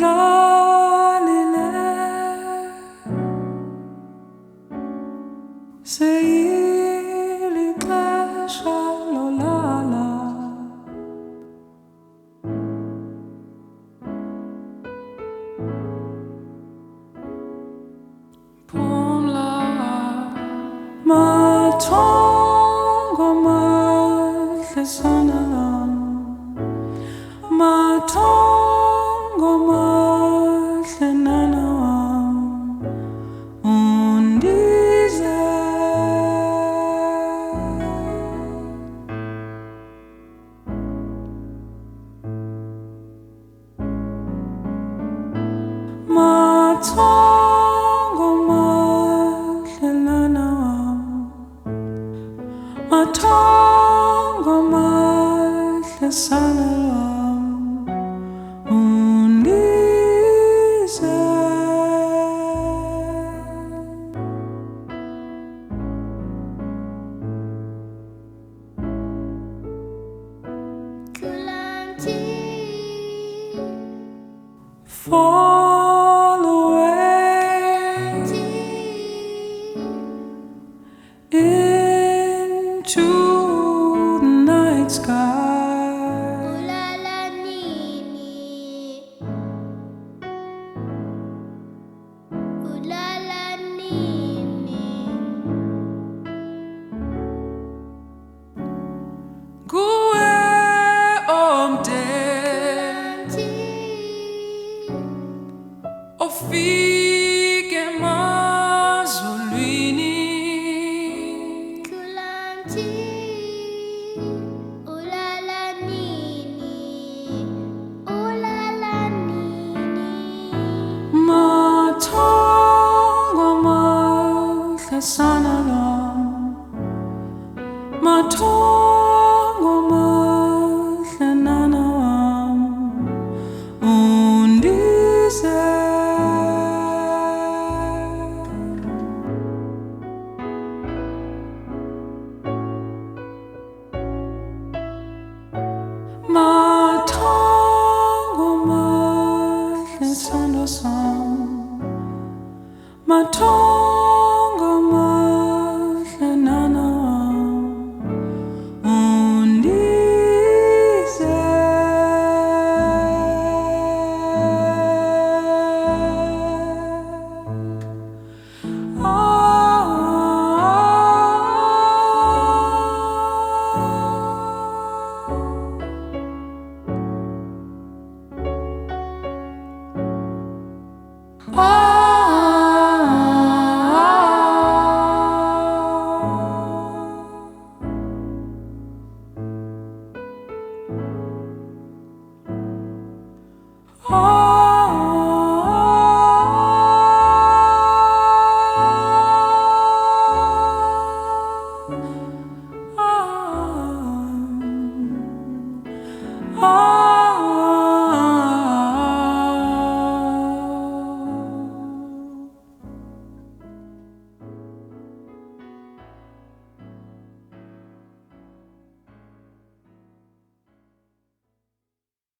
udlalile seyilixesha lolala phumla mathongo mahle sana lam mathongo mahle nana wam undize mathongo mahle nana wam mathongo mahle sana wam undize fall away into the night sky. Ulala nini, ulala nini, Kuwe omde ofike mazulwini kulanti, ulala nini, ulala nini, mathongo mahle sana lam mathongo mahle nana wam undize mathongo mahle sando sam mathongo mahle nana wam undize Oh